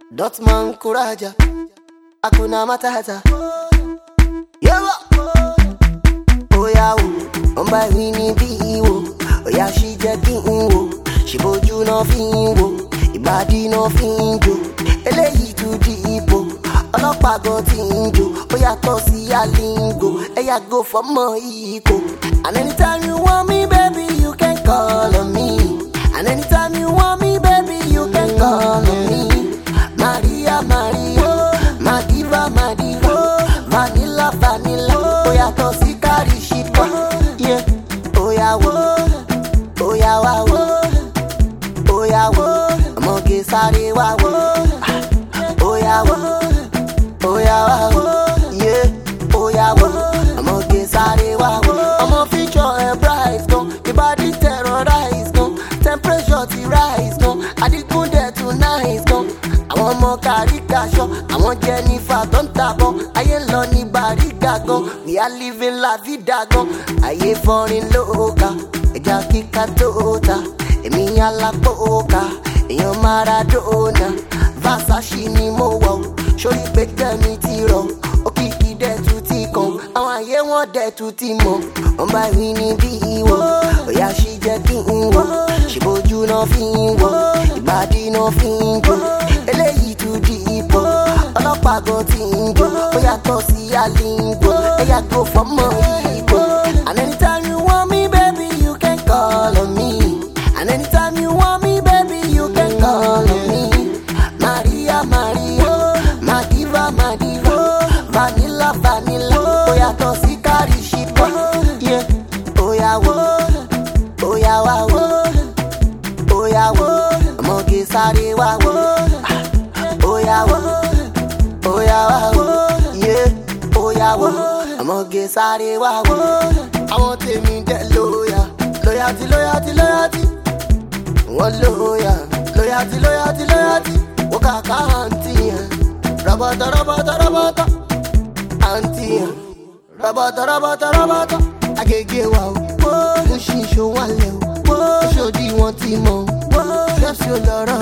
Dotman Kuraja, Akuna Matata. Yewa, Oya, Omba Winnie Biwo, Oya she jetting wo, she boju no finwo, Ibadi no finjo, Eleyi too deep, Olopa go tinjo, Oya tosi a lingo, Eya go for more eco. And anytime you want me, baby, you can call on me. And anytime you want me, baby, you can call on me. Maria, Maria, Madiva, Madiva, Vanilla, Vanilla, Oya tosi kari shika, yeah. Oya wo, Oya wa wo, Oya wo, Amoge sare wa wo, Oya wo, Oya wa wo, yeah. Oya wo, Amoge sare wa wo. I'ma feature and price, go. Your body terrorize, go. Temperature to rise, go. I did good there tonight, go. I want more Karika show. I want Jennifer, don't tap on. I ain't lonely Bariga, go. We are living la vida, go. I ain't falling loca. Eja kika tota. Emi la poka. Eyo Maradona. Versace ni mo wow. Show you better me tiro. Okiki de tuti kon. Àwọn ayé wọn dẹ̀ tún ti mọ̀. Wọ́n bá rí níbí ìwọ. Oya ṣì jẹ́ kí n wọ̀. Ṣèbójú náà fi ń wọ̀. Ìbàdí náà fi ń jó. Eléyìí tún di ipò. Ọlọ́pàá gan ti ń jó. Ó yàtọ̀ sí àlìngò. Ẹ̀yà go fọ́mọ ìbò. And anytime you want me, baby, you can call on me. And anytime you want me, baby, you can call on me. Maria, Maria, Madiva, Madiva, Vanilla, Vanilla. Oya tosi kari shika, yeah. Oya wo, Oya wa wo, Oya wo, Amoge sare wa wo, Oya wo, Oya wa wo, yeah. Oya wo, Amoge sare wa wo. Àwọn tèmi jẹ́ lóyà, loyalty, loyalty, loyalty. Wọ́n lóyà, loyalty, loyalty, loyalty. Wọ́n kàkà àǹtí yẹn, rabata, rabata, rabata, àǹtí yẹn. Rabata, rabata, rabata, agege wa o. Mo ṣì ṣó wálẹ̀ o. Ṣòdì wọn ti mọ̀ o. Ṣẹ́fì ò lọ́rọ̀